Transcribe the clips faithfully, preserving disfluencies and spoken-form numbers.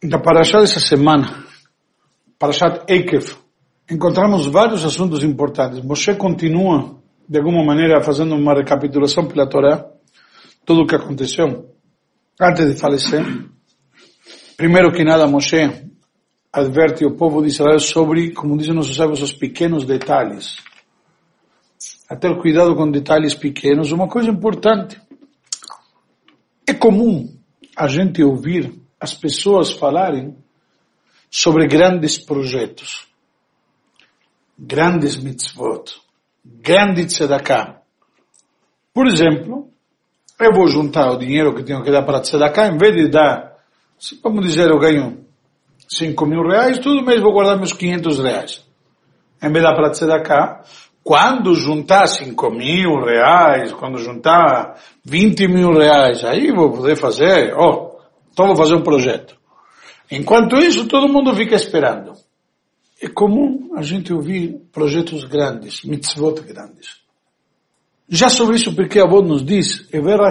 Da Parashá dessa semana, Parashat Eikev, encontramos vários assuntos importantes. Moshe continua, de alguma maneira, fazendo uma recapitulação pela Torá, tudo o que aconteceu antes de falecer. Primeiro que nada, Moshe adverte o povo de Israel sobre, como dizem nossos sábios, os pequenos detalhes. A ter cuidado com detalhes pequenos. Uma coisa importante, é comum a gente ouvir as pessoas falarem sobre grandes projetos, grandes mitzvot, grande tzedakah. Por exemplo, eu vou juntar o dinheiro que tenho que dar para tzedakah, em vez de dar, vamos dizer, eu ganho cinco mil reais, todo mês vou guardar meus quinhentos reais. Em vez de dar para tzedakah, quando juntar cinco mil reais, quando juntar vinte mil reais, aí vou poder fazer, ó, oh, então vou fazer um projeto. Enquanto isso, todo mundo fica esperando. É comum a gente ouvir projetos grandes, mitzvot grandes. Já sobre isso, porque a avó nos diz,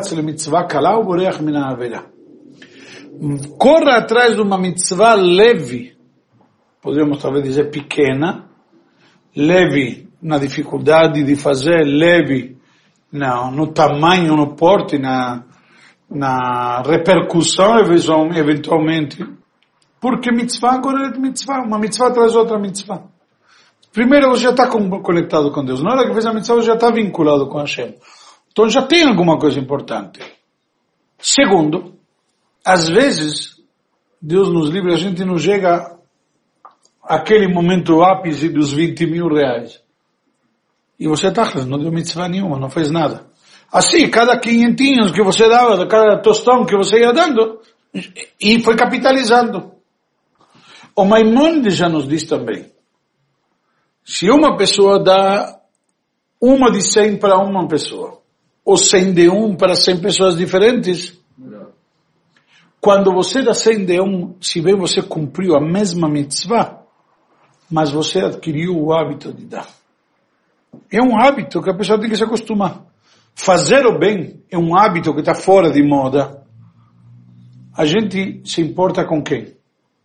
corra atrás de uma mitzvah leve, poderíamos talvez dizer pequena, leve na dificuldade de fazer, leve no, no tamanho, no porte, na, na repercussão eventualmente, porque mitzvah agora é mitzvah, uma mitzvah traz outra mitzvah. Primeiro você já está conectado com Deus, na hora que fez a mitzvah você já está vinculado com Hashem, então já tem alguma coisa importante. Segundo, às vezes Deus nos livre, a gente não chega àquele momento ápice dos vinte mil reais, e você está, não deu mitzvah nenhuma, não fez nada. Assim, cada quinhentinhos que você dava, cada tostão que você ia dando, e foi capitalizando. O Maimônides já nos diz também, se uma pessoa dá uma de cem para uma pessoa, ou cem de um para cem pessoas diferentes, quando você dá cem de um, se bem você cumpriu a mesma mitzvah, mas você adquiriu o hábito de dar. É um hábito que a pessoa tem que se acostumar. Fazer o bem é um hábito que está fora de moda. A gente se importa com quem?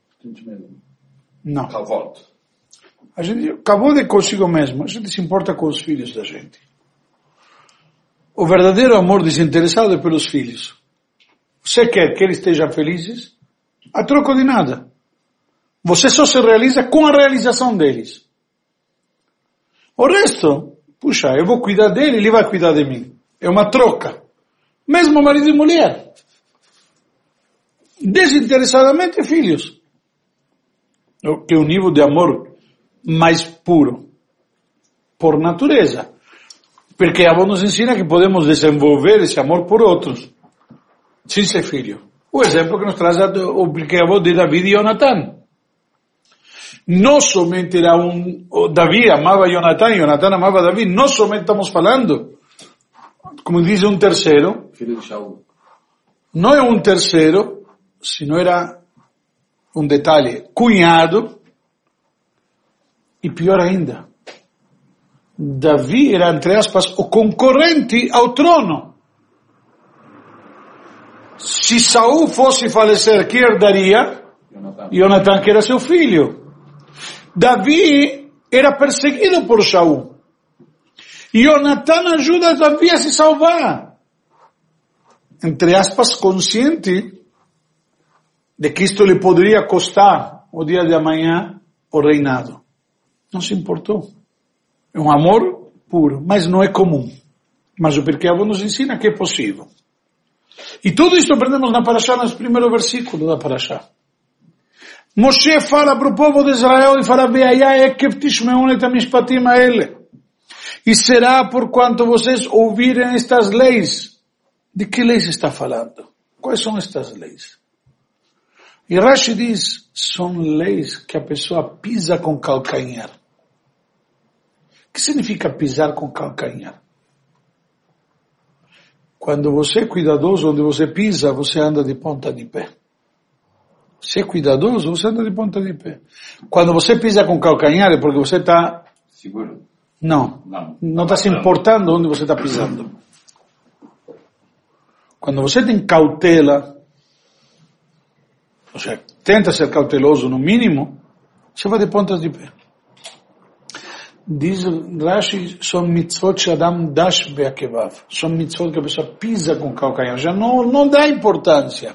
Não. Kavod. A gente, kavod é consigo mesmo. A gente se importa com os filhos da gente. O verdadeiro amor desinteressado é pelos filhos. Você quer que eles estejam felizes? A troco de nada. Você só se realiza com a realização deles. O resto, puxa, eu vou cuidar dele, ele vai cuidar de mim. É uma troca. Mesmo marido e mulher. Desinteressadamente, filhos. Que é o nível de amor mais puro. Por natureza. Porque a avó nos ensina que podemos desenvolver esse amor por outros. Sem ser filho. O exemplo que nos traz o porque a avó de David e Jonathan. Não somente era um, Davi amava Jonathan, Jonathan amava Davi, não somente estamos falando, como diz um terceiro, filho de Shaul. Não é um terceiro, sino era um detalhe, cunhado, e pior ainda, Davi era, entre aspas, o concorrente ao trono. Se Saul fosse falecer, quem herdaria? Jonathan. Jonathan, que era seu filho. Davi era perseguido por Shaul. E Jonathan ajuda Davi a se salvar. Entre aspas, consciente de que isto lhe poderia custar o dia de amanhã o reinado. Não se importou. É um amor puro, mas não é comum. Mas o Pirkei Avot nos ensina que é possível. E tudo isso aprendemos na Parashá, no primeiro versículo da Parashá. Moshe fala para o povo de Israel e fala, e será por quanto vocês ouvirem estas leis. De que leis está falando? Quais são estas leis? E Rashi diz, são leis que a pessoa pisa com calcanhar. O que significa pisar com calcanhar? Quando você é cuidadoso, onde você pisa, você anda de ponta de pé. Se é cuidadoso, você anda de ponta de pé. Quando você pisa com calcanhar é porque você está... Seguro? Não. Não está se importando onde você está pisando. Quando você tem cautela, ou seja, tenta ser cauteloso no mínimo, você vai de pontas de pé. Diz Rashi, são mitzvot shadam dash be'akevav. São mitzvot que a pessoa pisa com o calcanhar, já não, não dá importância.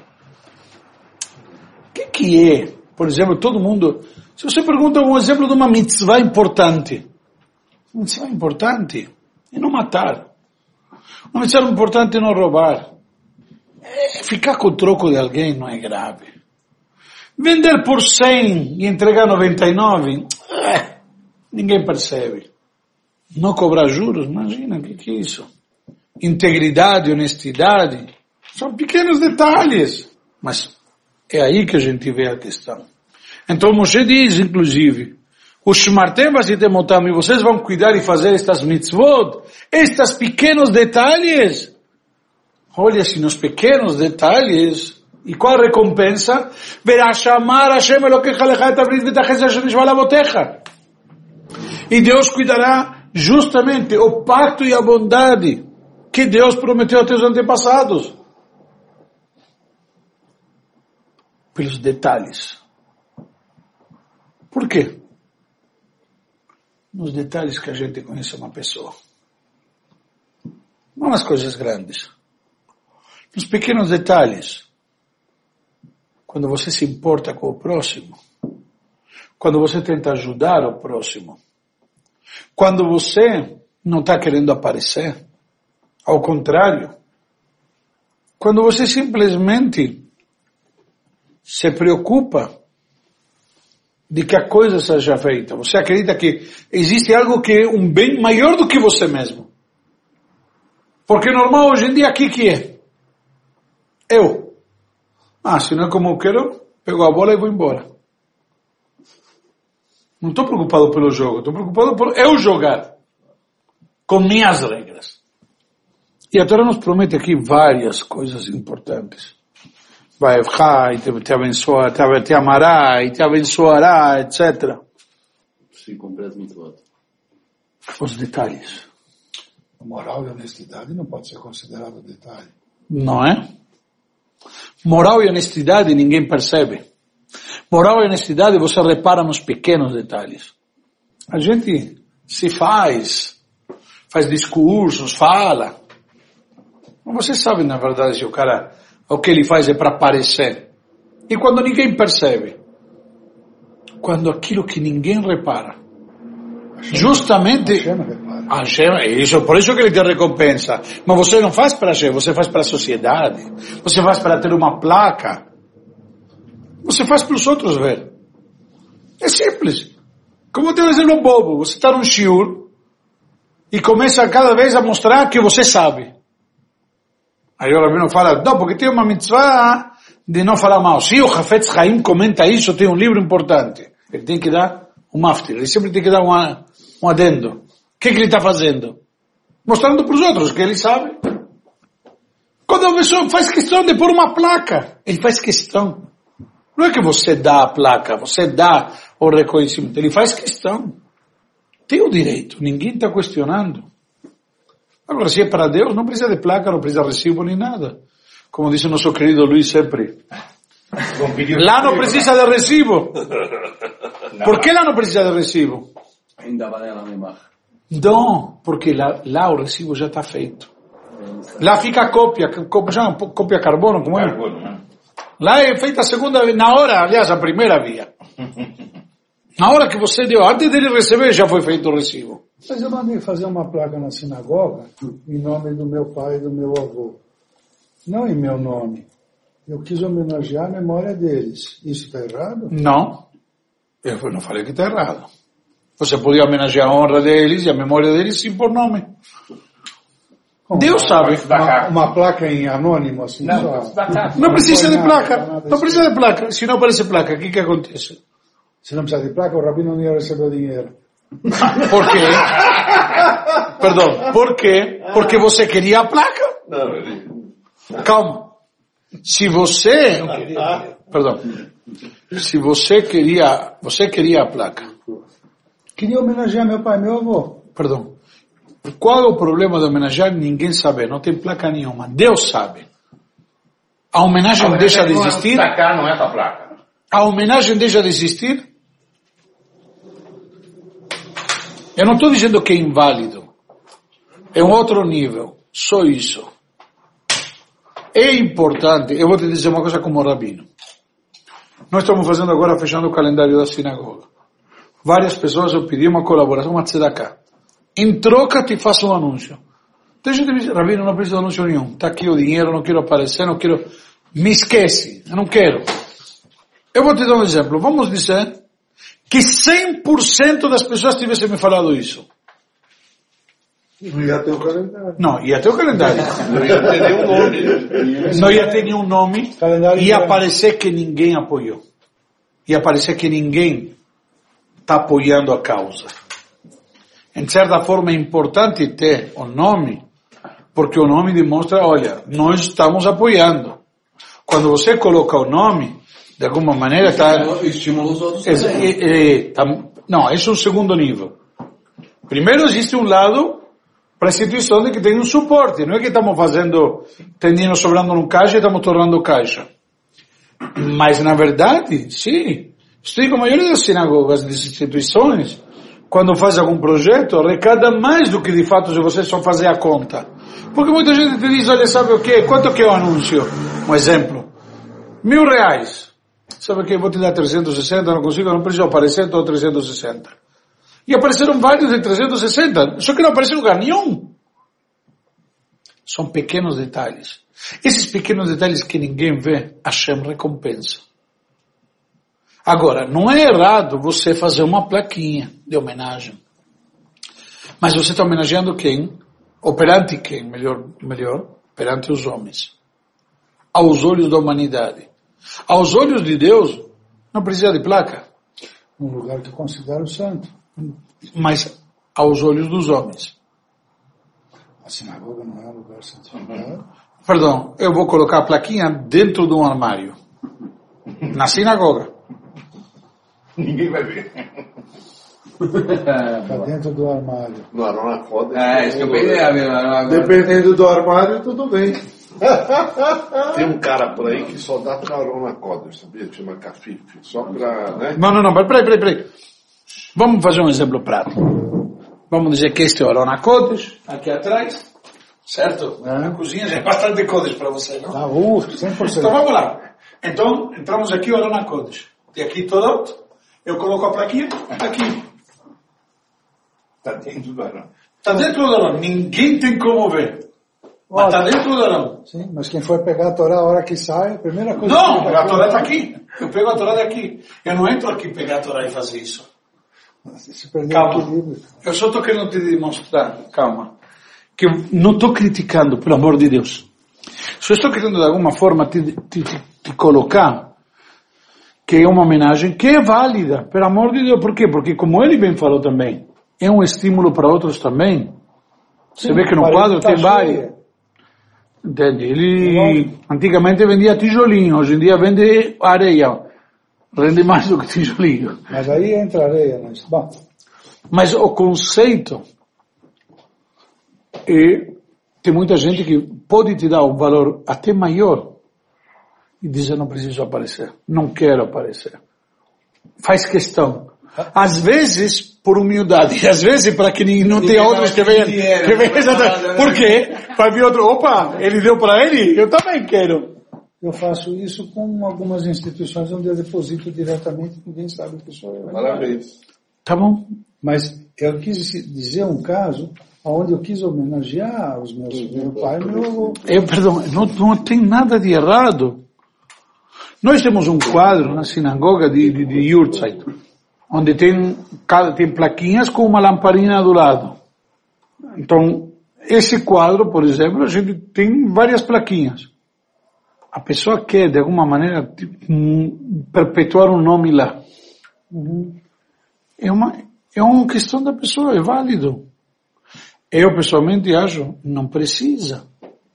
O que que é? Por exemplo, todo mundo, se você pergunta um exemplo de uma mitzvah importante, uma mitzvah importante é não matar. Uma mitzvah importante é não roubar. É, ficar com o troco de alguém não é grave. Vender por cem e entregar noventa e nove, é, ninguém percebe. Não cobrar juros, imagina, o que, que é isso? Integridade, honestidade, são pequenos detalhes. Mas é aí que a gente vê a questão. Então Moshe diz, inclusive, os shmartem vasitem otam, e vocês vão cuidar e fazer estas mitzvot, estes pequenos detalhes. Olha-se nos pequenos detalhes. E qual a recompensa? Verashamar Hashem Elokecha lecha et habrit v'tachas asher nishba lavotecha. E Deus cuidará justamente o pacto e a bondade que Deus prometeu a teus antepassados. Pelos detalhes. Por quê? Nos detalhes que a gente conhece uma pessoa. Não nas coisas grandes. Nos pequenos detalhes. Quando você se importa com o próximo. Quando você tenta ajudar o próximo. Quando você não está querendo aparecer. Ao contrário. Quando você simplesmente se preocupa de que a coisa seja feita. Você acredita que existe algo que é um bem maior do que você mesmo. Porque normal hoje em dia aqui que é? Eu. Ah, se não é como eu quero, pego a bola e vou embora. Não estou preocupado pelo jogo, estou preocupado por eu jogar. Com minhas regras. E a Torá nos promete aqui várias coisas importantes. Vai e te, te abençoa, te, te amará e te abençoará, etcétera. Se cumprir as mitzvot. Os detalhes. A moral e a honestidade não pode ser considerado detalhe. Não é? Moral e honestidade ninguém percebe. Moral e honestidade você repara nos pequenos detalhes. A gente se faz, faz discursos, fala. Mas você sabe na verdade se o cara... O que ele faz é para aparecer. E quando ninguém percebe. Quando aquilo que ninguém repara. Justamente... A Hashem, isso, por isso que ele te recompensa. Mas você não faz para a Hashem, você faz para a sociedade. Você faz para ter uma placa. Você faz para os outros ver. É simples. Como eu tenho um exemplo bobo. Você está num shiur e começa cada vez a mostrar que você sabe. Aí o Rabino fala, não, porque tem uma mitzvah de não falar mal. Se o Hafetz Chaim comenta isso, tem um livro importante. Ele tem que dar um maftir, ele sempre tem que dar uma, um adendo. O que, que ele está fazendo? Mostrando para os outros que ele sabe. Quando a pessoa faz questão de pôr uma placa, ele faz questão. Não é que você dá a placa, você dá o reconhecimento, ele faz questão. Tem o direito, ninguém está questionando. Agora, se é para Deus, não precisa de placa, não precisa de recibo nem nada. Como disse o nosso querido Luiz sempre. Lá não precisa de recibo. Por que lá não precisa de recibo? Ainda vai lá embaixo. Não, porque lá, lá o recibo já está feito. Lá fica a cópia, já, cópia carbono, como é? Carbono, né? Lá é feita a segunda vez, na hora, aliás, a primeira via. Na hora que você deu, antes dele receber, já foi feito o recibo. Mas eu mandei fazer uma placa na sinagoga em nome do meu pai e do meu avô. Não em meu nome. Eu quis homenagear a memória deles. Isso está errado? Não. Eu não falei que está errado. Você podia homenagear a honra deles e a memória deles sim por nome. Como? Deus sabe. Uma, uma placa em anônimo assim? Não, só. Não precisa de placa. Nada, Não precisa de placa. Se não aparece placa, o que que acontece? Se não precisa de placa, o rabino não ia receber o dinheiro. Por quê? Perdão, por quê? Porque você queria a placa? Não, Calma. Se você... Perdão. Se você queria... Você queria a placa. Queria homenagear meu pai e meu avô. Perdão. Qual é o problema de homenagear? Ninguém sabe. Não tem placa nenhuma. Deus sabe. A homenagem a deixa de não existir? Sacar não é essa placa. a homenagem deixa de existir? Eu não estou dizendo que é inválido. É um outro nível. Só isso. É importante. Eu vou te dizer uma coisa como rabino. Nós estamos fazendo agora, fechando o calendário da sinagoga. Várias pessoas eu pedi uma colaboração, uma tzedakah. Em troca te faço um anúncio. Tem gente que diz, rabino, não preciso de anúncio nenhum. Está aqui o dinheiro, não quero aparecer, não quero... Me esquece, eu não quero. Eu vou te dar um exemplo. Vamos dizer que cem por cento das pessoas tivessem me falado isso. Não ia ter o calendário. Não, ia ter o calendário. Não ia ter nenhum nome. Não ia ter nenhum nome. Calendário Ia inteiro. parecer que ninguém apoiou. Ia parecer que ninguém está apoiando a causa. Em certa forma é importante ter o nome, porque o nome demonstra, olha, nós estamos apoiando. Quando você coloca o nome, de alguma maneira está... Estimula os outros É, também. é, é, tá, não, esse é o segundo nível. Primeiro existe um lado para a instituição de que tem um suporte. Não é que estamos fazendo, tem dinheiro sobrando no caixa e estamos tornando caixa. Mas, na verdade, sim. Estou com a maioria das sinagogas, das instituições, quando faz algum projeto, arrecada mais do que de fato se você só fazer a conta. Porque muita gente te diz, olha, sabe o quê? Quanto que é o anúncio? Um exemplo. Mil reais. Sabe o quê? Vou te dar trezentos e sessenta, não consigo, não preciso aparecer, estou trezentos e sessenta. E apareceram vários de trezentos e sessenta, só que não apareceu em lugar nenhum. São pequenos detalhes. Esses pequenos detalhes que ninguém vê, Hashem recompensa. Agora, não é errado você fazer uma plaquinha de homenagem. Mas você está homenageando quem? Ou perante quem? Melhor, melhor, perante os homens. Aos olhos da humanidade. Aos olhos de Deus, não precisa de placa. Um lugar que considero santo. Mas aos olhos dos homens. A sinagoga não é um lugar santificado. Perdão, eu vou colocar a plaquinha dentro de um armário. Na sinagoga. Ninguém vai ver. Está dentro do armário. No Arona Coda. É, isso que eu pensei. Agora. Dependendo do armário, tudo bem. Tem um cara por aí que só dá pra Arona Coda, sabia? Chama Cafif. Só pra, né? Não, não, não, peraí, peraí, peraí. Vamos fazer um exemplo prático. Vamos dizer que este é o Arona Kodesh, aqui atrás, certo? É. Na cozinha já é bastante Kodesh para você, não? Tá, uh, cem por cento. Então vamos lá. Então, entramos aqui o Arona Kodesh. E aqui todo, eu coloco a plaquinha, aqui. Tá dentro do arão. Está dentro do Arão, ninguém tem como ver. Mas está dentro do Arão. Sim, mas quem for pegar a Torá a hora que sai, a primeira coisa Não, que a Torá está aqui. Eu pego a Torá daqui. Eu não entro aqui pegar a Torá e fazer isso. Se perder o Calma. equilíbrio. Eu só estou querendo te demonstrar, calma, que eu não estou criticando, pelo amor de Deus. Só estou querendo, de alguma forma, te, te, te, te colocar que é uma homenagem que é válida, pelo amor de Deus. Por quê? Porque, como ele bem falou também, é um estímulo para outros também. Você Sim, vê que no a parede quadro tá tem cheia. vários. Entende? Ele antigamente vendia tijolinho, hoje em dia vende areia. Rende mais do que tijolinho. Mas aí entra areia, mas bom. Mas o conceito é, tem muita gente que pode te dar um valor até maior e dizer não preciso aparecer, não quero aparecer. Faz questão. Às vezes por humildade, às vezes para que não tenha outros que venham. Que venham por quê? Vai vir outro, opa, ele deu para ele, eu também quero. Eu faço isso com algumas instituições onde eu deposito diretamente, ninguém sabe que sou eu. Parabéns. Tá bom? Mas eu quis dizer um caso onde eu quis homenagear os meus, meu pai e meu avô. Eu, perdão, não, não tem nada de errado. Nós temos um quadro na sinagoga de, de, de Yurtzeit, onde tem, cada, tem plaquinhas com uma lamparina do lado. Então, esse quadro, por exemplo, a gente tem várias plaquinhas. A pessoa quer, de alguma maneira, tipo, perpetuar um nome lá. Uhum. É uma, é uma questão da pessoa, é válido. Eu, pessoalmente, acho, não precisa.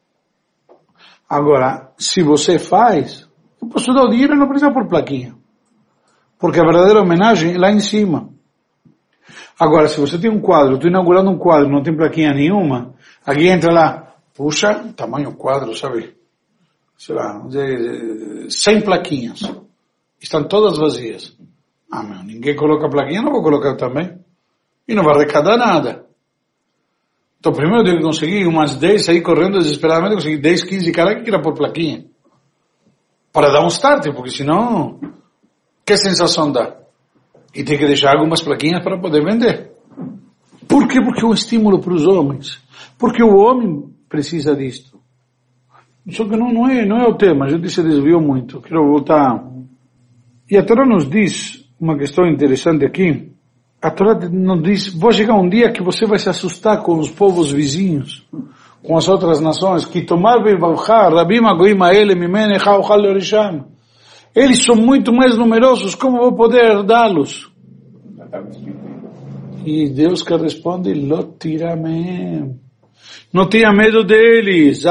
Agora, se você faz, eu posso dar o dinheiro e não precisa por plaquinha. Porque a verdadeira homenagem é lá em cima. Agora, se você tem um quadro, estou inaugurando um quadro, não tem plaquinha nenhuma, alguém entra lá, puxa, tamanho quadro, sabe? Sei lá, cem plaquinhas. estão todas vazias. Ah, meu, ninguém coloca a plaquinha, não vou colocar também. E não vai arrecadar nada. Então primeiro eu tenho que conseguir umas dez, sair correndo desesperadamente, conseguir dez, quinze caras que queiram pôr plaquinha. Para dar um start, porque senão, que sensação dá? E tem que deixar algumas plaquinhas para poder vender. Por quê? Porque é um estímulo para os homens. Porque o homem precisa disto. Só que não, não, é, não é o tema, a gente se desviou muito. Quero voltar. E a Torá nos diz uma questão interessante aqui. A Torá nos diz, vai chegar um dia que você vai se assustar com os povos vizinhos, com as outras nações, que tomar Rabim Agoim Aele Mimene Chauchal Orisham. Eles são muito mais numerosos, como vou poder herdá-los? E Deus que responde, Lo tiramem. Não tenha medo deles.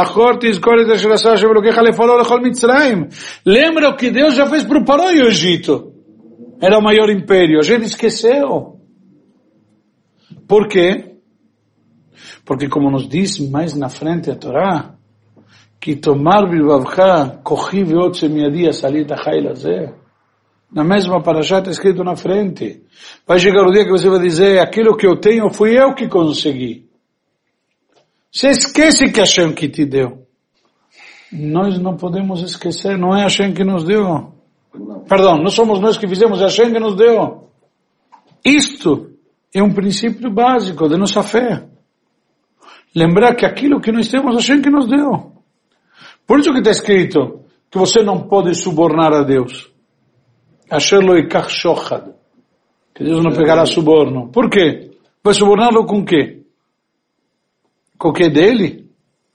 Lembra o que Deus já fez para o Paró e o Egito. Era o maior império. A gente esqueceu. Por quê? Porque como nos diz mais na frente a Torá, que tomar bilvavcha, kochi veot semiadia salita hailazé. Na mesma parashá está escrito na frente. Vai chegar o dia que você vai dizer, aquilo que eu tenho fui eu que consegui. Você esquece que Hashem que te deu. Nós não podemos esquecer, não é Hashem que nos deu. Perdão, não somos nós que fizemos, é Hashem que nos deu. Isto é um princípio básico da nossa fé. Lembrar que aquilo que nós temos, Hashem que nos deu. Por isso que está escrito que você não pode subornar a Deus. Asher lo ikach shochad. Que Deus não pegará suborno. Por quê? Vai suborná-lo com o quê? Com o que dele?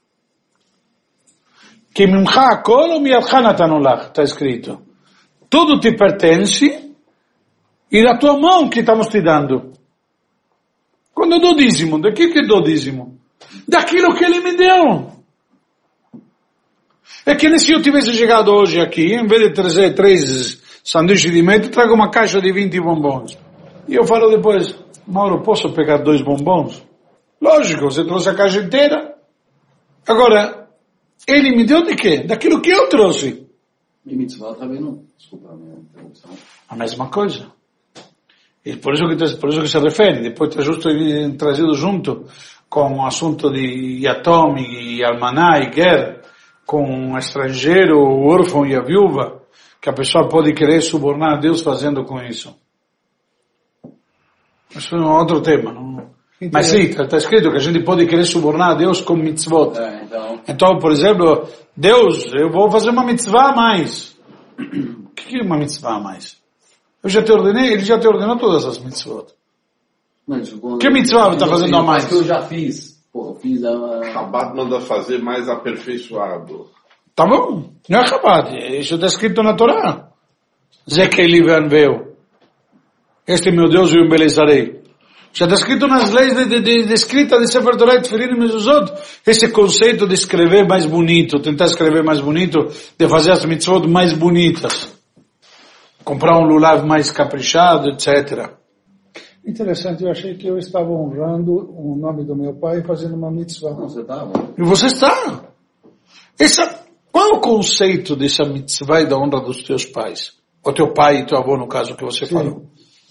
Que mimcha akol ou miyadcha natanu lach, está escrito. Tudo te pertence e da tua mão que estamos te dando. Quando eu dou dízimo, de que que dou dízimo? Daquilo que ele me deu. É que nem se eu tivesse chegado hoje aqui, em vez de trazer três sanduíches de menta, trago uma caixa de vinte bombons. E eu falo depois, Mauro, posso pegar dois bombons? Lógico, você trouxe a caixa inteira. Agora, ele me deu de quê? Daquilo que eu trouxe. E mitzvah também não. Desculpa a minha interrupção. A mesma coisa. E por isso que, por isso que se refere. Depois está justo trazido junto com o assunto de Yatom e Almaná e Ger, com o estrangeiro, o órfão e a viúva, que a pessoa pode querer subornar a Deus fazendo com isso. Isso é um outro tema, não? Mas sim, está escrito que a gente pode querer subornar a Deus com mitzvot. É, então... então, por exemplo, Deus, eu vou fazer uma mitzvah a mais. O que é uma mitzvah a mais? Eu já te ordenei, ele já te ordenou todas as mitzvot. Mas, quando... Que mitzvah você está fazendo a mais? Que eu já fiz. Pô, eu fiz a... Rabat manda fazer mais aperfeiçoado. Tá bom, não é Rabat, isso está escrito na Torá. Zekeli ve'anveu. Este meu Deus eu embelezarei. Já está escrito nas leis de, de, de, de escrita de Sefer Torah e Tfilim e Mezuzot, esse conceito de escrever mais bonito, tentar escrever mais bonito, de fazer as mitzvot mais bonitas, comprar um lulav mais caprichado, etcétera. Interessante, eu achei que eu estava honrando o nome do meu pai fazendo uma mitzvah. Não, você estava. E você está. Essa, qual é o conceito dessa mitzvah e da honra dos teus pais? O teu pai e teu avô, no caso que você Sim. falou.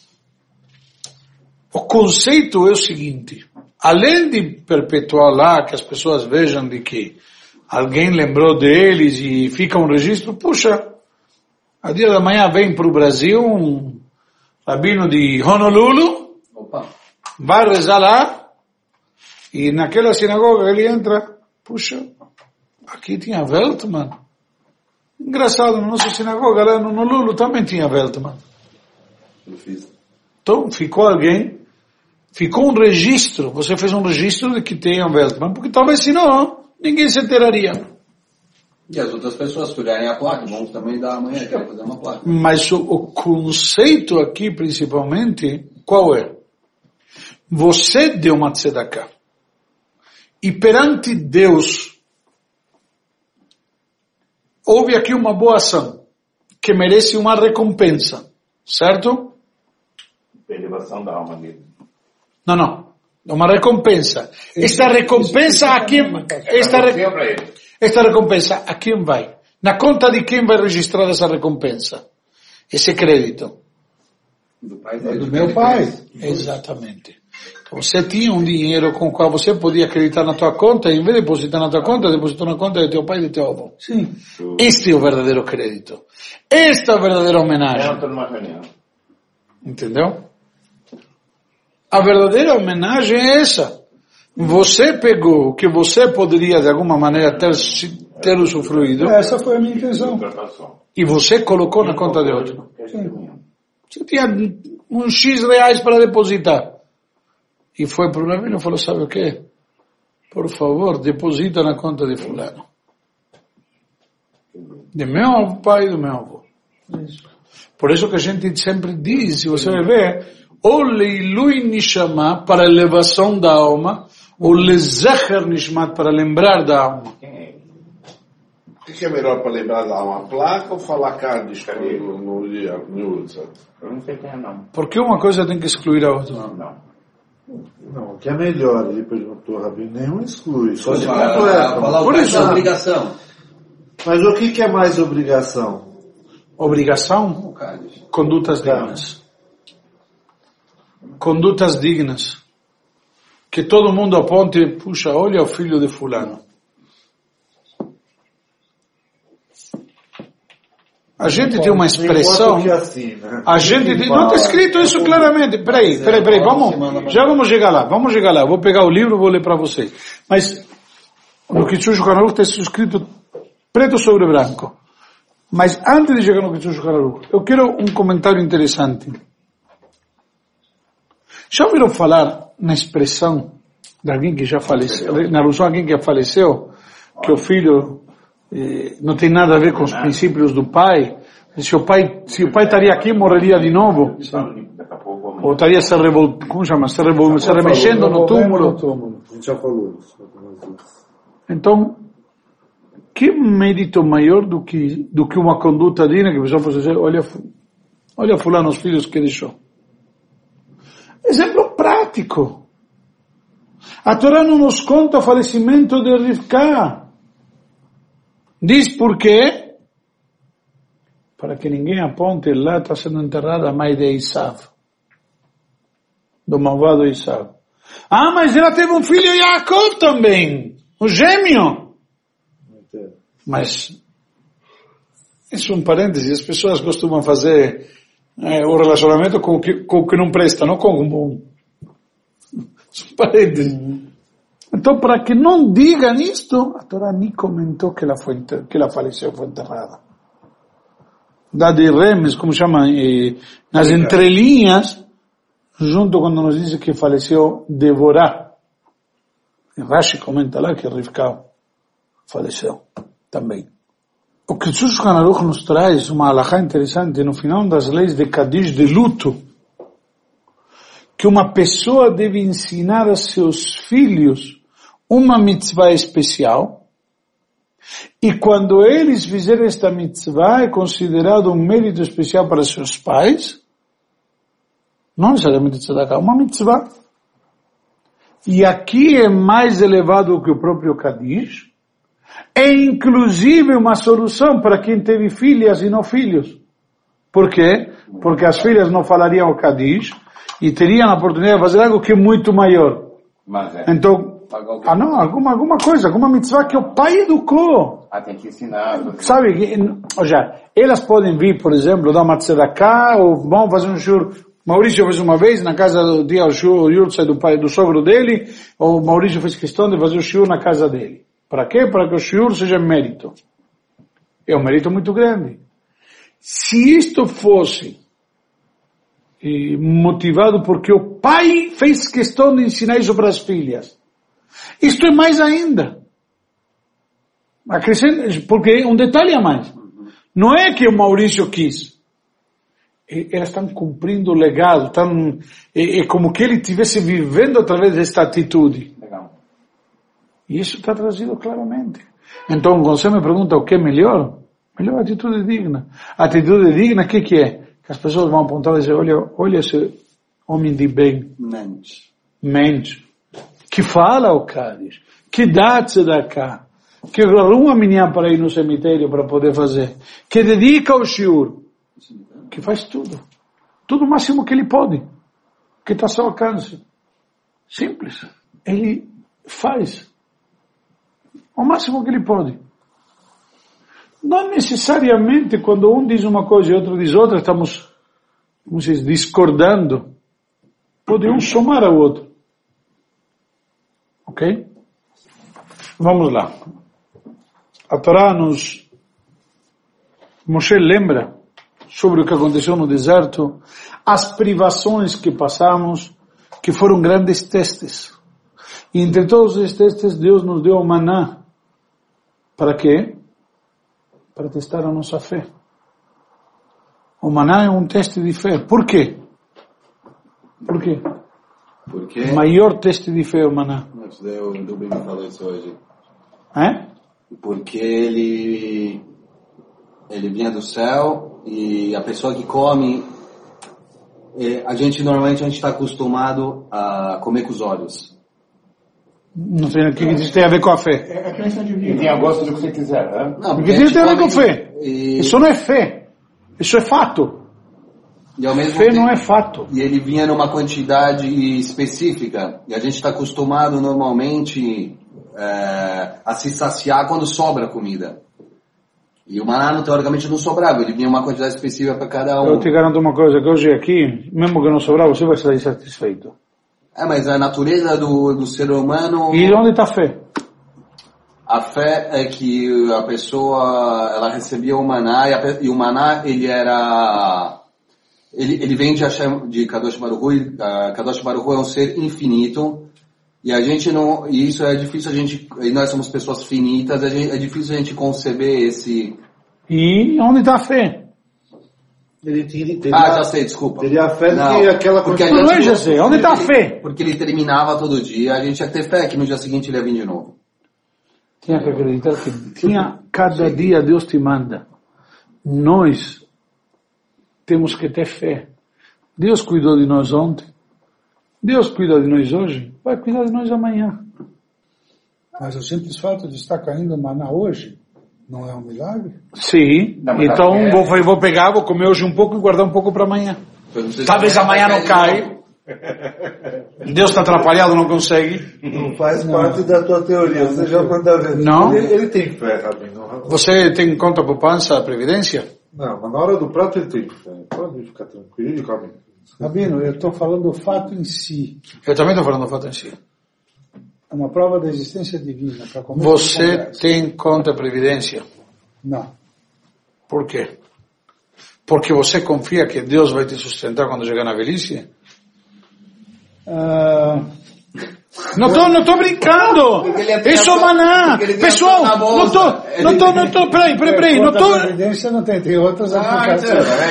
O conceito é o seguinte, além de perpetuar lá, que as pessoas vejam de que alguém lembrou deles e fica um registro, puxa, a dia da manhã vem para o Brasil um rabino de Honolulu, Opa. vai rezar lá, e naquela sinagoga ele entra, puxa, aqui tinha Weltman. Engraçado, na nossa sinagoga lá no Honolulu também tinha Weltman. Eu fiz. Então ficou alguém, ficou um registro, você fez um registro de que tem um Weltman, porque talvez senão ninguém se enteraria. E as outras pessoas que olharem a placa, vão também dar amanhã, querem fazer uma placa. Mas o, o conceito aqui principalmente, qual é? Você deu uma tzedakah. E perante Deus, houve aqui uma boa ação, que merece uma recompensa, certo? Elevação da alma dele. Não, não. Uma recompensa. Esta recompensa a quem... Esta, esta recompensa a quem vai? Na conta de quem vai registrar essa recompensa? esse crédito? Do pai É dele. do meu pai. Exatamente. Então, você tinha um dinheiro com o qual você podia acreditar na tua conta, e em vez de depositar na tua conta, depositou na conta do teu pai e do teu avô. Sim. Este é o verdadeiro crédito. Esta é a verdadeira homenagem. Eu estou numa reunião. Entendeu? A verdadeira homenagem é essa. Você pegou o que você poderia de alguma maneira ter, ter usufruído Essa foi a minha intenção. e você colocou na conta de outro. Você tinha uns X reais para depositar. E foi para o Rabino e falou, sabe o quê? Por favor, deposita na conta de fulano. De meu pai e do meu avô. Por isso que a gente sempre diz, se você vai ver, o Leilui Nishama para a elevação da alma, o Lezecher Nishmat para lembrar da alma. O que é melhor para lembrar da uma placa ou falar Kaddish no, no, no usa? Eu não sei quem é, não. Porque uma coisa tem que excluir a outra. Não, não. Não, o que é melhor, ele perguntou, Rabino, nenhum exclui, só se Falar completa. falar o Por que isso- é obrigação. Mas o que, que é mais obrigação? Obrigação, O Cádiz. condutas dignas. Condutas dignas. Que todo mundo aponte, puxa, olha o filho de fulano. A gente tem uma expressão, Que assim, né? a gente tem, não está escrito isso claramente. Peraí, peraí, peraí, vamos, já vamos chegar lá, vamos chegar lá. Eu vou pegar o livro e vou ler para vocês. Mas no Kitsush Hanaruch está escrito preto sobre branco. Mas antes de chegar no Kitsush Hanaruch, eu quero um comentário interessante. Já ouviram falar na expressão de alguém que já faleceu, na alusão a alguém que já faleceu, que o filho eh, não tem nada a ver com os princípios do pai? Se o pai, se o pai estaria aqui, morreria de novo? Daqui a pouco, amanhã. Ou estaria se, revol, como chama? se, revol, se remexendo no túmulo? A gente já falou isso. Então, que mérito maior do que, do que uma conduta digna que a pessoa possa dizer, olha, olha fulano os filhos que deixou. Exemplo prático. A Torá não nos conta o falecimento de Rivka. Diz por quê? Para que ninguém aponte, lá está sendo enterrada a mãe de Isav, do malvado Isav. Ah, mas ela teve um filho Yaakov também, um gêmeo. Mas, isso é um parêntese, as pessoas costumam fazer é, o relacionamento com o que, com o que não presta, não com o bom. Isso é um parêntese. Então, para que não diga isto, a Torá nem comentou que ela, foi, que ela faleceu, foi enterrada. Dá de remes, como chama, eh, nas entrelinhas, junto quando nos diz que faleceu Devorá. Rashi comenta lá que Rivka faleceu também. O que Kitsush Hanaruch nos traz uma alahá interessante no final das leis de Kaddish de luto, que uma pessoa deve ensinar a seus filhos uma mitzvah especial, e quando eles fizerem esta mitzvah é considerado um mérito especial para seus pais, não necessariamente tzedakah, uma mitzvah. E aqui é mais elevado que o próprio Kaddish, é inclusive uma solução para quem teve filhas e não filhos. Por quê? Porque as filhas não falariam o Kaddish e teriam a oportunidade de fazer algo que é muito maior. Mas é. Então, ah não, alguma, alguma coisa, alguma mitzvah que o pai educou. Ah, tem que ensinar. Sabe, que, ou seja, elas podem vir, por exemplo, dar uma tzedakah, ou vão fazer um shur. Maurício fez uma vez na casa do dia o shur sai do pai, do sogro dele, ou Maurício fez questão de fazer o shur na casa dele. Para quê? Para que o shur seja mérito. É um mérito muito grande. Se isto fosse eh, motivado porque o pai fez questão de ensinar isso para as filhas, isto é mais ainda. Porque um detalhe a mais. Não é que o Maurício quis. Elas estão cumprindo o legado. Estão, é, é como que ele estivesse vivendo através desta atitude. Legal. E isso está trazido claramente. Então, quando você me pergunta o que é melhor, melhor atitude digna. Atitude digna, o que, que é? Que as pessoas vão apontar e dizer, olha, olha esse homem de bem. Mente. Mente. Que fala o Kaddish, que dá tzedakah, que arruma a menina para ir no cemitério para poder fazer, que dedica ao shiur, que faz tudo. Tudo o máximo que ele pode, que está ao seu alcance. Simples. Ele faz o máximo que ele pode. Não necessariamente quando um diz uma coisa e outro diz outra, estamos, como se diz, discordando. Pode um somar ao outro. Ok? Vamos lá. A Torá nos... Moshe lembra sobre o que aconteceu no deserto, as privações que passamos, que foram grandes testes. E entre todos os testes, Deus nos deu o maná. Para quê? Para testar a nossa fé. O maná é um teste de fé. Por quê? Por quê? Porque... O maior teste de fé é o maná. O Dubin me falou isso hoje. É? Porque ele, ele vinha do céu e a pessoa que come, a gente normalmente a gente está acostumado a comer com os olhos. Não sei o que isso tem a ver com a fé. É a crença divina. E tem a gosto do que você quiser, né? Não, Porque a isso gente tem a ver come com fé. e- Isso não é fé. Isso é fato. E ao mesmo Fé tempo- não é fato. E ele vinha numa quantidade específica. E a gente está acostumado normalmente é, a se saciar quando sobra comida. E o maná, teoricamente, não sobrava. Ele vinha uma quantidade específica para cada um. Eu te garanto uma coisa, que hoje aqui, mesmo que não sobrar, você vai sair satisfeito. É, mas a natureza do, do ser humano... E onde está a fé? A fé é que a pessoa, ela recebia o maná, e, a, e o maná, ele era... Ele, ele vem de, Hashem, de Kadosh Baruch Hu, e uh, Kadosh Baruch Hu é um ser infinito, e a gente não... E isso é difícil a gente... E nós somos pessoas finitas, a gente, é difícil a gente conceber esse... E onde está a fé? Ele teria, teria, Ah, já sei, desculpa. teria a fé de Não, que aquela porque a Não gente é, já sei. Onde está a fé? Porque ele terminava todo dia, a gente ia ter fé que no dia seguinte ele ia vir de novo. Tinha que acreditar que tinha, cada dia Deus te manda. Nós temos que ter fé. Deus cuidou de nós ontem. Deus cuida de nós hoje. Vai cuidar de nós amanhã. Mas o simples fato de estar caindo maná hoje não é um milagre? Sim. Não, mas Então é- vou, vou pegar, vou comer hoje um pouco e guardar um pouco para amanhã. Talvez amanhã não cai. Deus está atrapalhado, não consegue. não faz parte da tua teoria. Você já manda ver. Não. Ele, ele tem fé, Rabino. Você tem conta poupança, previdência? Não, mas na hora do prato ele tem fé. Pode ficar tranquilo e come. Rabino, eu estou falando do fato em si. Eu também estou falando fato em si. É uma prova da existência divina. Para começo de Você conversa. tem conta previdência? Não. Por quê? Porque você confia que Deus vai te sustentar quando chegar na velhice? Ah, Não tô, não tô brincando! Porque ele é- Isso é maná! porque ele tem Pessoal, a não tô, bolsa. não tô, não tô, peraí, peraí, peraí, não conta tô... previdência não tem, tem outras Ah, aplicações.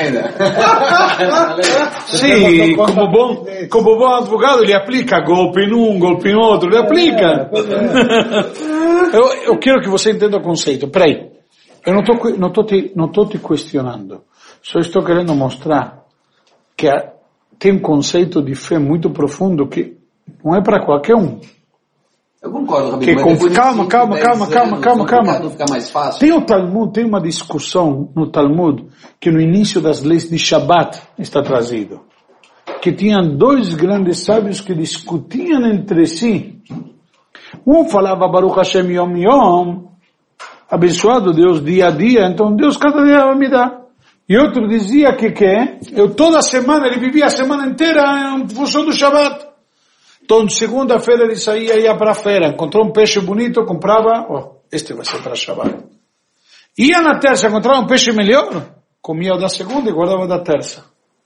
tá vendo? Sim, como bom, como bom advogado, ele aplica golpe num, golpe em outro, ele aplica. Eu, eu quero que você entenda o conceito. Peraí, eu não tô, não tô te, não tô te questionando. Só estou querendo mostrar que há, tem um conceito de fé muito profundo que não é para qualquer um. Eu concordo, Rabino. Que mas com- depois de calma, cinco, calma, dez calma, calma, anos, calma, não calma. fica- Não fica mais fácil? Tem o Talmud, tem uma discussão no Talmud que no início das leis de Shabat está trazido. Que tinham dois grandes sábios que discutiam entre si. Um falava Baruch Hashem Yom Yom, abençoado Deus dia a dia, então Deus cada dia vai me dar. E outro dizia que que eu toda semana, ele vivia a semana inteira em função do Shabat. Então segunda-feira ele saía, ia para a feira, encontrou um peixe bonito, comprava, oh, este vai ser para Shabat. Ia na terça, encontrava um peixe melhor, comia o da segunda e guardava o da terça.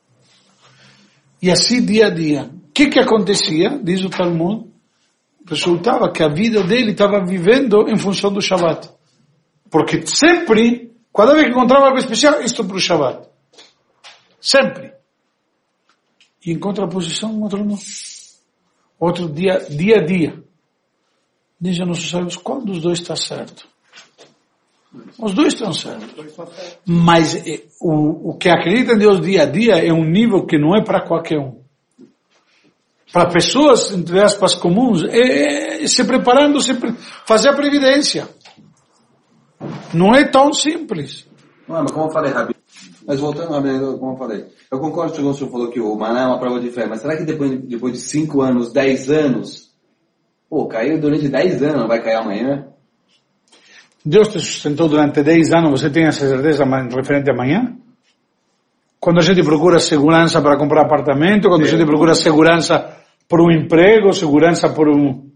E assim dia a dia. O que que acontecia? Diz o Talmud. Resultava que a vida dele estava vivendo em função do Shabat. Porque sempre, cada vez que encontrava algo especial, isto para o Shabat. Sempre. E em contraposição, outro não. Outro dia, dia a dia. Dizem nossos sábios, qual dos dois está certo? Os dois estão certos. Mas eh, o, o que acredita em Deus dia a dia é um nível que não é para qualquer um. Para pessoas, entre aspas, comuns, é, é se preparando, se pre... fazer a previdência. Não é tão simples. Não, mas como eu falei, Rabino, Mas voltando a ver, como eu falei, eu concordo com o senhor falou que o maná é uma prova de fé, mas será que depois, depois de cinco anos, dez anos, pô, caiu durante dez anos, não vai cair amanhã? Deus te sustentou durante dez anos, você tem essa certeza referente a amanhã? Quando a gente procura segurança para comprar apartamento, quando a gente procura segurança por um emprego, segurança por um...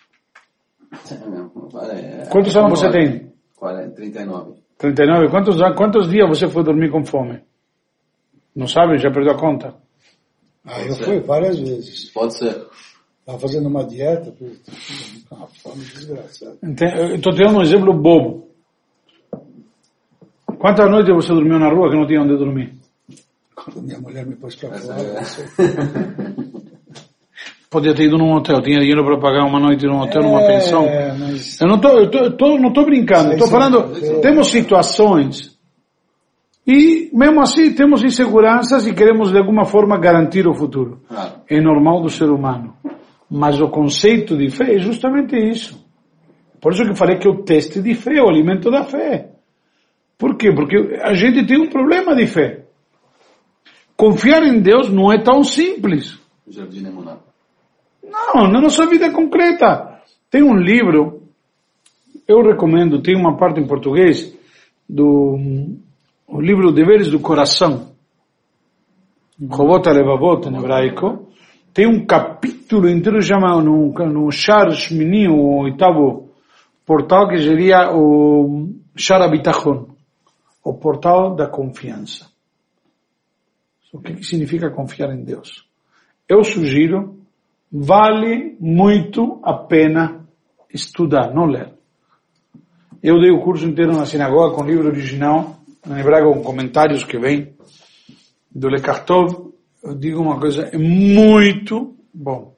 Quantos anos você tem? trinta e nove. trinta e nove. Quantos, quantos dias você foi dormir com fome? Não sabe? Já perdeu a conta? Ah, eu fui várias vezes. Pode ser. Estava fazendo uma dieta, uma fome desgraçada. Estou te dando um exemplo bobo. Quantas noites você dormiu na rua que não tinha onde dormir? Quando minha mulher me pôs para fora. É. Podia ter ido num hotel, tinha dinheiro para pagar uma noite num hotel, numa É, pensão. mas... Eu não tô, eu tô, eu tô, não estou brincando, estou falando, temos situações e mesmo assim temos inseguranças e queremos de alguma forma garantir o futuro. Ah. É normal do ser humano. Mas o conceito de fé é justamente isso. Por isso que eu falei que o teste de fé é o alimento da fé. Por quê? Porque a gente tem um problema de fé. Confiar em Deus não é tão simples. Jardim Emuná. Não, na nossa vida concreta. Tem um livro, eu recomendo, tem uma parte em português, do o livro Deveres do Coração, Chovot HaLevavot, em hebraico. Tem um capítulo inteiro, chama no, no Shar Shmini, o oitavo portal, que seria o Shar HaBitachon, o portal da confiança. O que significa confiar em Deus? Eu sugiro, vale muito a pena estudar, não ler. Eu dei o curso inteiro na sinagoga com o livro original, em hebraico, com comentários que vem do Lekartov. Eu digo uma coisa, é muito bom.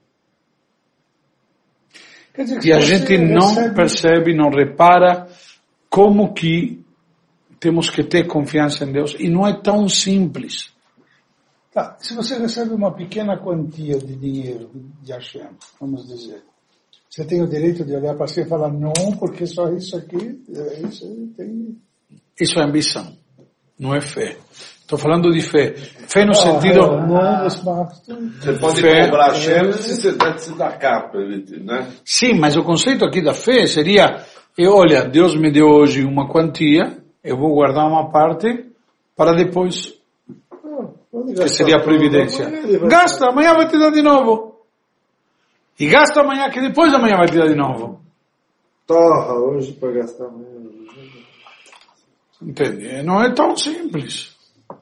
Quer dizer, E a gente não recebe... percebe, não repara como que temos que ter confiança em Deus. E não é tão simples. Tá, se você recebe uma pequena quantia de dinheiro de Hashem, vamos dizer, você tem o direito de olhar para si e falar, não, porque só isso aqui, é isso aí tem... Isso é ambição, não é fé. Estou falando de fé. Fé no Ah, sentido... é, não, mas basta. Você pode Fé. cobrar Hashem se você der de se dar capa, né? Sim, mas o conceito aqui da fé seria, eu, olha, Deus me deu hoje uma quantia, eu vou guardar uma parte para depois, que seria a previdência. Gasta, amanhã vai te dar de novo. E gasta amanhã, que depois amanhã vai te dar de novo. Torra hoje para gastar amanhã. Entende? Não é tão simples.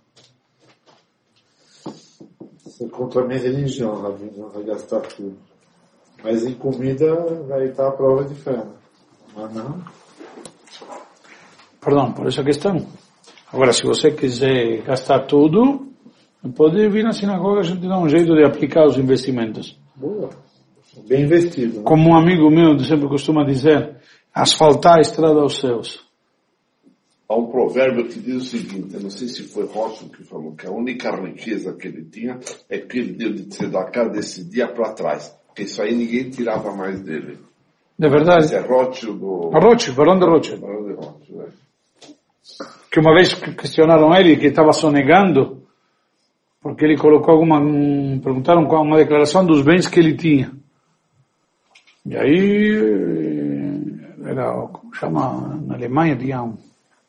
Isso é contra a minha religião, Rabino, vai gastar tudo. Mas em comida vai estar a prova de fé. Mas não. Perdão, por essa questão. Agora, se você quiser gastar tudo, pode vir na sinagoga, a gente dá um jeito de aplicar os investimentos. Boa. Bem investido. Né? Como um amigo meu sempre costuma dizer, asfaltar a estrada aos céus. Há um provérbio que diz o seguinte, eu não sei se foi Rothschild que falou, que a única riqueza que ele tinha é que ele deu de tzedakah desse dia para trás. Porque isso aí ninguém tirava mais dele. De verdade. Esse é Rothschild do... A Rothschild, Barão de Rothschild. Barão de Rothschild, é. Que uma vez questionaram ele que estava sonegando, porque ele colocou alguma, um, perguntaram qual uma declaração dos bens que ele tinha. E aí, era, como chama, na Alemanha tinha um...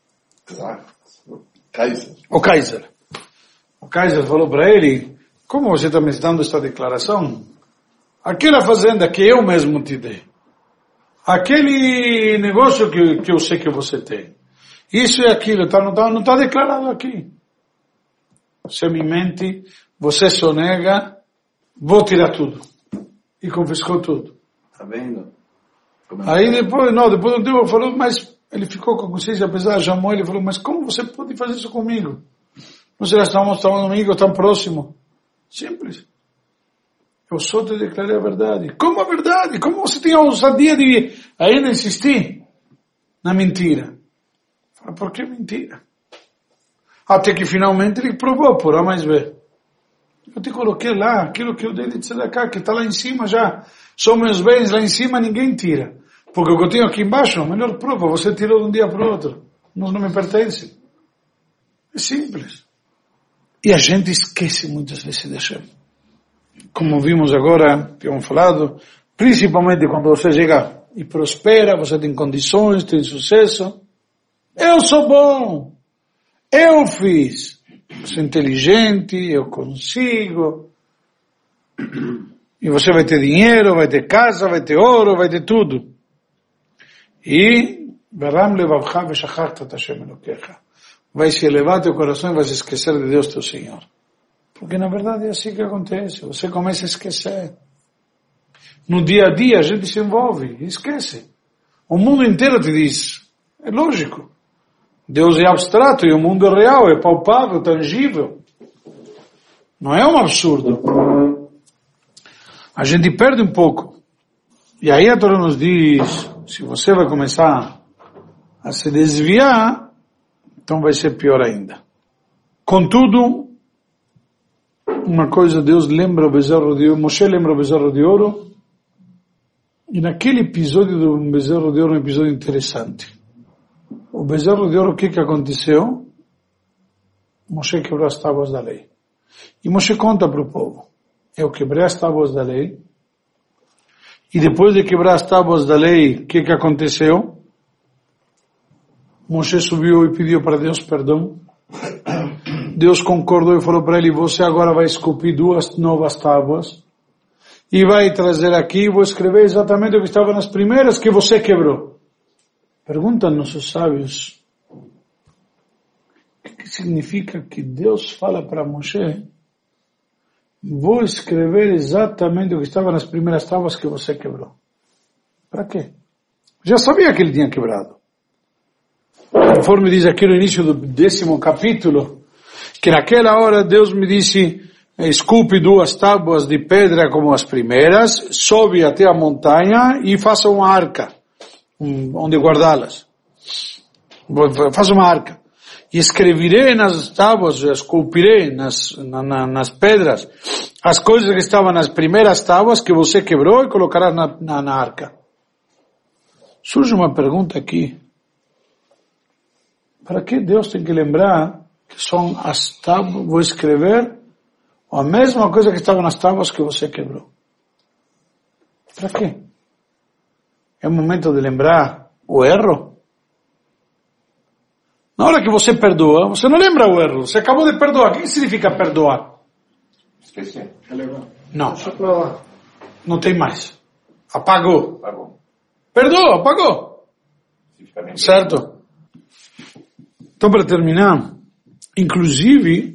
Kaiser. O Kaiser. O Kaiser falou para ele, como você está me dando esta declaração? Aquela fazenda que eu mesmo te dei. Aquele negócio que, que eu sei que você tem. Isso e aquilo, tá, não está não tá declarado aqui. Você me mente, você sonega, vou tirar tudo. E confiscou tudo. Tá vendo? Aí depois, não, depois de um tempo falou, mas ele ficou com a consciência, apesar, chamou ele e falou, mas como você pode fazer isso comigo? Nós já estamos tão amigos, tão próximos. Simples. Eu só te declarei a verdade. Como a verdade? Como você tem a ousadia de ainda insistir na mentira? Fala, por que mentira? Até que finalmente ele provou, por A mais B. Eu te coloquei lá, aquilo que eu dei de tzedakah, que está lá em cima já. São meus bens, lá em cima ninguém tira. Porque o que eu tenho aqui embaixo, a melhor prova, você tirou de um dia para o outro. Não, não me pertence. É simples. E a gente esquece muitas vezes de Hashem. Como vimos agora, que hemos falado, principalmente quando você chega e prospera, você tem condições, tem sucesso. Eu sou bom, eu fiz, eu sou inteligente, eu consigo. E você vai ter dinheiro, vai ter casa, vai ter ouro, vai ter tudo. E vai se elevar teu coração e vai se esquecer de Deus teu Senhor. Porque na verdade é assim que acontece, você começa a esquecer. No dia a dia a gente se envolve e esquece. O mundo inteiro te diz, é lógico. Deus é abstrato e o mundo é real, é palpável, tangível. Não é um absurdo. A gente perde um pouco. E aí a Torá nos diz, se você vai começar a se desviar, então vai ser pior ainda. Contudo, uma coisa, Deus lembra o bezerro de ouro, Moshe lembra o bezerro de ouro, e naquele episódio do bezerro de ouro, um episódio interessante. O bezerro de ouro, o que que aconteceu? Moshe quebrou as tábuas da lei. E Moshe conta para o povo, eu quebrei as tábuas da lei, e depois de quebrar as tábuas da lei, o que que aconteceu? Moshe subiu e pediu para Deus perdão. Deus concordou e falou para ele, você agora vai esculpir duas novas tábuas, e vai trazer aqui, e vou escrever exatamente o que estava nas primeiras que você quebrou. Perguntam nossos sábios, o que significa que Deus fala para Moshe, vou escrever exatamente o que estava nas primeiras tábuas que você quebrou. Para quê? Já sabia que ele tinha quebrado. Conforme diz aqui no início do décimo capítulo, que naquela hora Deus me disse, esculpe duas tábuas de pedra como as primeiras, sobe até a montanha e faça uma arca, onde guardá-las. Faça uma arca. E escreverei nas tábuas, esculpirei nas, na, nas pedras, as coisas que estavam nas primeiras tábuas que você quebrou e colocará na, na, na arca. Surge uma pergunta aqui. Para que Deus tem que lembrar que são as tábuas, vou escrever a mesma coisa que estava nas tábuas que você quebrou? Para quê? É o momento de lembrar o erro? Na hora que você perdoa, você não lembra o erro, você acabou de perdoar. O que significa perdoar? Esqueci. Não. Não tem mais. Apagou. Apagou. Perdoa, apagou. Certo? Então, para terminar, inclusive,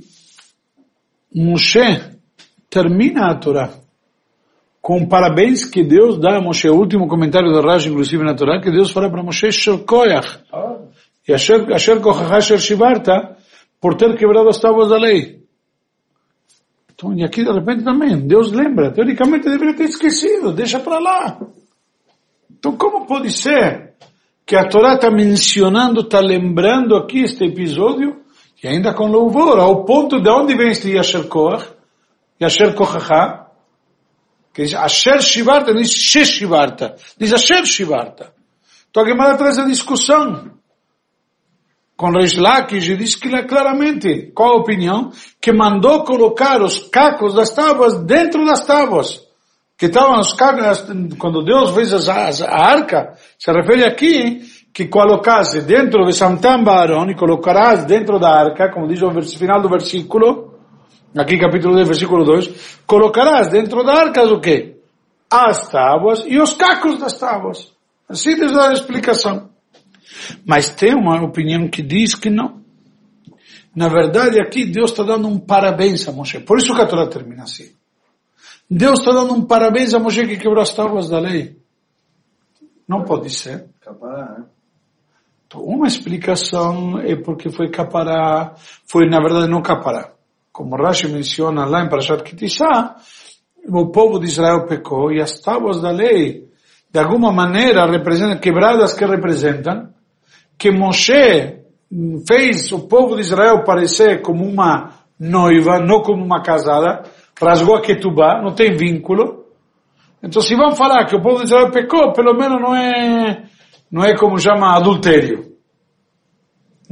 Moshe termina a Torá com parabéns que Deus dá a Moshe. O último comentário do Rashi, inclusive na Torá, que Deus fala para Moshe, Shel Koyach, e Asher Kochacha Asher Shivarta, por ter quebrado as tábuas da lei. Então, e aqui de repente também, Deus lembra, teoricamente deveria ter esquecido, deixa para lá. Então, como pode ser que a Torá está mencionando, está lembrando aqui este episódio, e ainda com louvor, ao ponto de onde vem este Yasher Koach, Yasher Kochacha, que diz Asher Shivarta, não diz She Shivarta, diz Asher Shivarta. Então a Gemara traz a discussão com Reish Lakish e diz claramente, qual a opinião? Que mandou colocar os cacos das tábuas dentro das tábuas. Que estavam os cacos, quando Deus fez as, as, a arca, se refere aqui, que colocasse dentro de Samtam Baaron, e colocarás dentro da arca, como diz o final do versículo, aqui capítulo dez, versículo dois, colocarás dentro da arca o quê? As tábuas e os cacos das tábuas. Assim Deus dá a explicação. Mas tem uma opinião que diz que não. Na verdade, aqui Deus está dando um parabéns a Moshe. Por isso que a Torá termina assim. Deus está dando um parabéns a Moshe que quebrou as tábuas da lei. Não pode ser. Capará, né? Então, uma explicação é porque foi capará, foi na verdade não capará. Como Rashi menciona lá em Parashat Kitissá, o povo de Israel pecou e as tábuas da lei, de alguma maneira, representam, quebradas que representam, que Moshe fez o povo de Israel parecer como uma noiva, não como uma casada, rasgou a ketubá, não tem vínculo. Então se vão falar que o povo de Israel pecou, pelo menos não é, não é como chama adultério.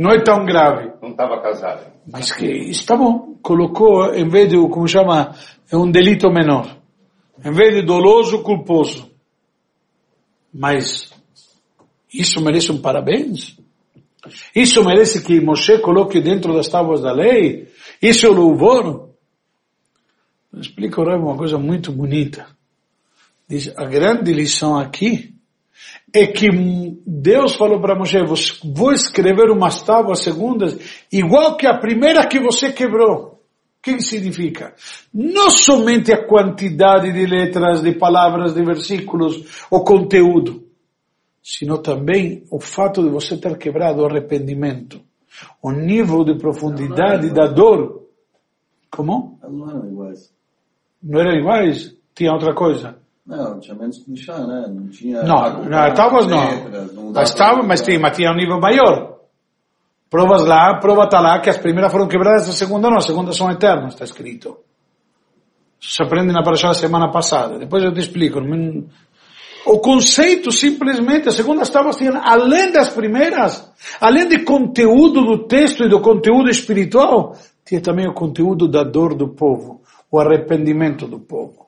não é tão grave. Não estava casado. Mas que está bom, colocou, em vez de, como chama, é um delito menor. Em vez de doloso, culposo. Mas isso merece um parabéns? Isso merece que Moshe coloque dentro das tábuas da lei? Isso é o louvor? Explica o Rebbe uma coisa muito bonita. Diz, a grande lição aqui é que Deus falou para Moshe, vou escrever umas tábuas segundas igual que a primeira que você quebrou. O que significa? Não somente a quantidade de letras, de palavras, de versículos, o conteúdo, sino também o fato de você ter quebrado o arrependimento, o nível de profundidade da dor. Como? Não eram iguais. Não eram iguais? Tinha outra coisa? Não, tinha menos que lixar, né? Não tinha... Não, não, tábuas não. As tábuas, mas tinha, mas tinha um nível maior. Provas lá, prova está lá que as primeiras foram quebradas, a segunda não, as segundas são eternas, está escrito. Se aprende na parashá da semana passada. Depois eu te explico. O conceito simplesmente, as segundas tábuas tinham, além das primeiras, além do conteúdo do texto e do conteúdo espiritual, tinha também o conteúdo da dor do povo, o arrependimento do povo.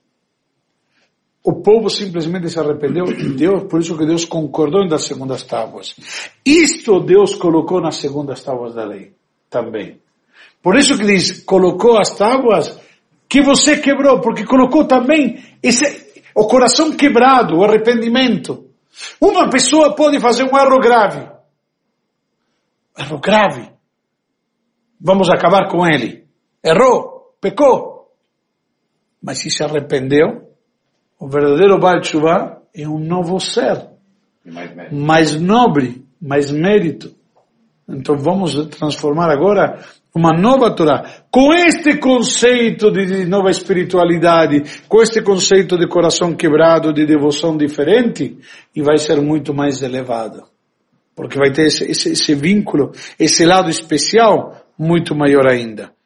O povo simplesmente se arrependeu e Deus, por isso que Deus concordou em das segundas tábuas. Isto Deus colocou nas segundas tábuas da lei, também. Por isso que diz, colocou as tábuas que você quebrou, porque colocou também esse, o coração quebrado, o arrependimento. Uma pessoa pode fazer um erro grave. Erro grave. Vamos acabar com ele. Errou, pecou. Mas se se arrependeu, o verdadeiro Baal Teshuvah é um novo ser, mais, mais nobre, mais mérito. Então vamos transformar agora uma nova Torá. Com este conceito de nova espiritualidade, com este conceito de coração quebrado, de devoção diferente, e vai ser muito mais elevado. Porque vai ter esse, esse, esse vínculo, esse lado especial, muito maior ainda.